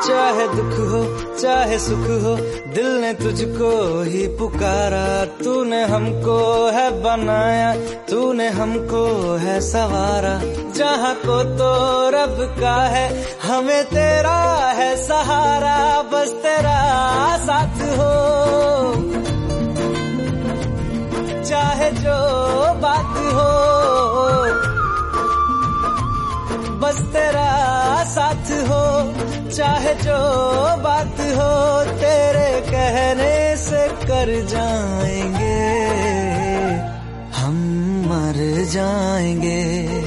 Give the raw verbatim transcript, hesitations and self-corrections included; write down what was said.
चाहे दुख हो चाहे सुख हो, दिल ने तुझको ही पुकारा। तूने हमको है बनाया, तूने हमको है सवारा। जहाँ को तो रब का है, हमें तेरा है सहारा। बस तेरा साथ हो, चाहे जो बात हो, बस तेरा साथ हो, चाहे जो बात हो। तेरे कहने से कर जाएंगे, हम मर जाएंगे।